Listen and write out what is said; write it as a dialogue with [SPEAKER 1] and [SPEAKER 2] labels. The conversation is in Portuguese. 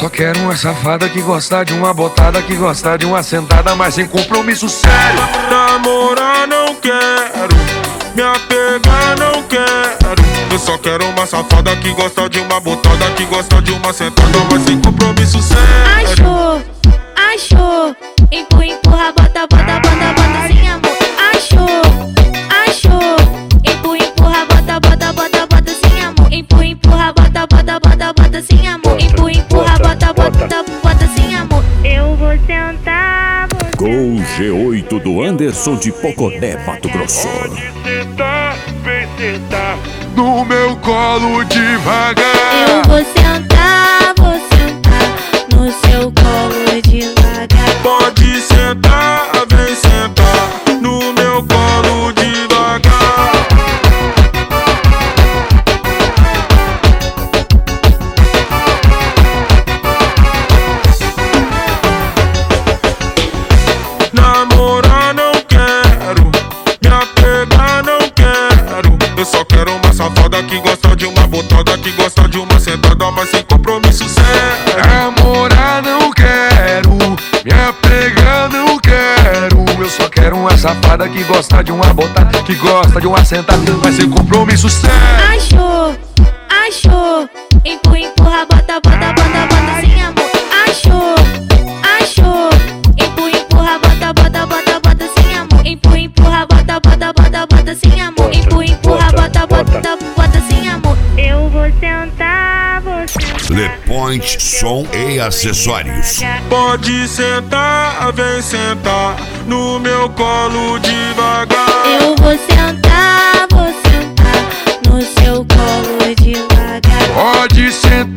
[SPEAKER 1] só quero uma safada que gosta de uma botada, que gosta de uma sentada, mas sem compromisso sério.
[SPEAKER 2] Namorar não quero, me apegar não quero. Eu só quero uma safada que gosta de uma botada, que gosta de uma sentada, mas sem compromisso sério.
[SPEAKER 3] Achou, achou, empurra, bota, bota, bota, bota sem amor. Achou, achou, empurra, bota, bota, bota, bota sem amor. Empurra, bota, bota, bota, bota sem amor. Empurra, bota, bota, bota sem amor. Eu vou sentar,
[SPEAKER 4] Gol G8 do Anderson de Poconé, Mato Grosso.
[SPEAKER 2] Pode sentar, vem sentar
[SPEAKER 1] No meu colo devagar.
[SPEAKER 3] eu vou sentar no seu colo devagar.
[SPEAKER 2] Pode sentar, vem sentar no meu colo devagar. Namorar não quero, me apegar não quero. Eu só quero uma safada que gosta de uma botada, que gosta de uma sentada, mas sem compromisso sério.
[SPEAKER 1] Namorar não quero, me apegar não quero. Eu só quero uma safada que gosta de uma botada, que gosta de uma sentada, mas sem compromisso sério.
[SPEAKER 3] Achou, achou, empurra, bota, bota, bota, bota sem amor. Achou, achou, empurra, bota, bota, bota, bota sem amor. Empurra, bota, bota, bota, bota sem amor. Empurra, bota, bota, bota sem amor. Eu vou sentar,
[SPEAKER 4] Le Point Som e Acessórios.
[SPEAKER 2] Pode sentar, vem sentar no meu colo devagar.
[SPEAKER 3] eu vou sentar no seu colo devagar.
[SPEAKER 1] Pode sentar.